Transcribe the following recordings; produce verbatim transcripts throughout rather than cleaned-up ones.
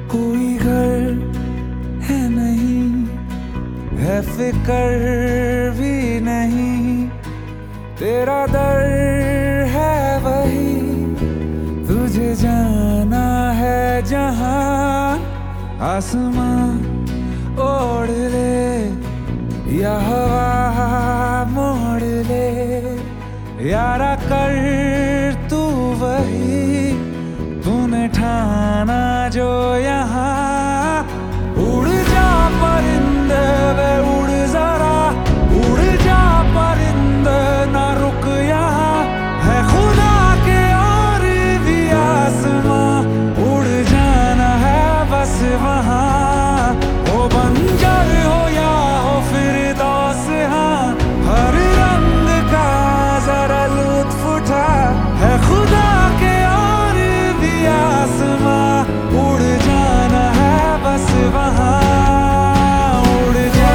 कोई घर है नहीं, है फिकर भी नहीं, तेरा दर है वही, तुझे जाना है जहां। आसमां ओढ़ ले या हवा मोड़ ले, यारा कर तू वही, तूने ठाना जो यहाँ। उड़ जा परिंदे वे उड़ जरा, उड़ जा परिंदे ना रुक यहाँ, है खुदा के और भी आसमां, उड़ जाना है बस वहाँ। हो बंजर हो या हो फिरदौस, हाँ हर रंग का जरा लुत्फ उठा, है खुदा के और भी आसमां, उड़ जाना है बस वहाँ। उड़ जा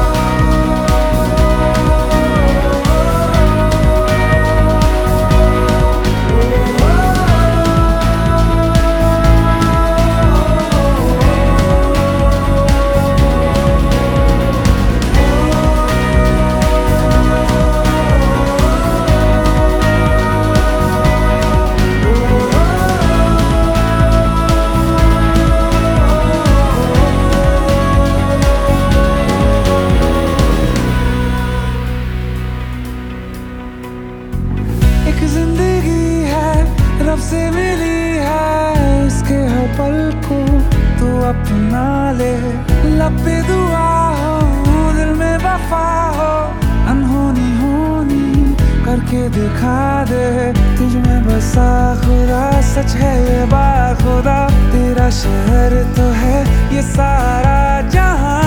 एक जिंदगी है रब से मिली है, उसके हर पल को तू अपना ले। लब पे दुआ हो दिल में वफा हो, अनहोनी होनी करके दिखा दे, तुझ में बसा खुदा सच है ये बाखुदा। तेरा शहर तो है ये सारा जहां,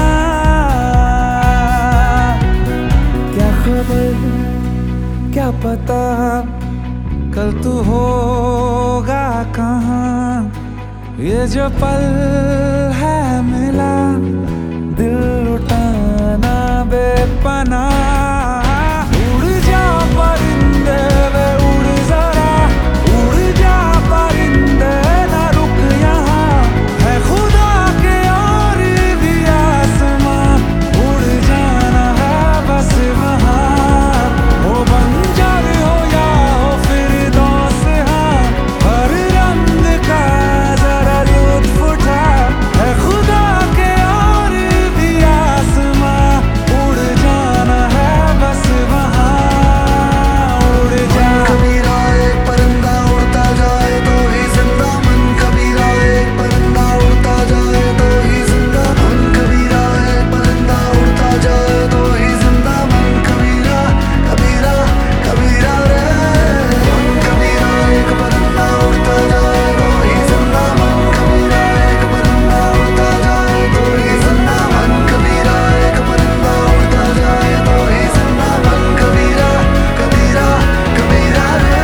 क्या खबर क्या पता कल तू होगा कहाँ। ये जो पल है मिला, दिल लुटाना बेपनाह। उड़ जा परिंदे वे उड़ जरा, उड़ जा परिंदे ना रुक यहाँ, है खुदा के और भी आसमां, उड़ जाना है बस वहाँ। हो बंजर हो या हो फिरदौस, हाँ हर रंग का जरा लुत्फ उठा, है खुदा के और भी आसमां, उड़ जाना है बस वहाँ। उड़ जा कबीरा एक परिंदा उड़ता जाए तो ही जिंदा, मन कबीरा एक परिंदा उड़ता जाए तो ही जिंदा, मन कबीरा एक परिंदा उड़ता जाए तो ही जिंदा, मन कबीरा कबीरा कबीरा रे। मन कबीरा एक परिंदा उड़ता जाए तो ही जिंदा, मन कबीरा एक परिंदा उड़ता जाए तो ही जिंदा, मन कबीरा एक परिंदा उड़ता जाए तो ही जिंदा, मन कबीरा कबीरा कबीरा रे।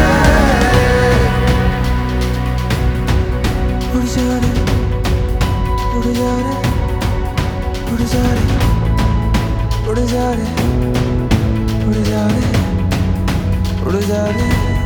उड़ जा रे, उड़ जा रे, उड़ जा रे, उड़ जा रे, उड़ जा रे, उड़ जा रे।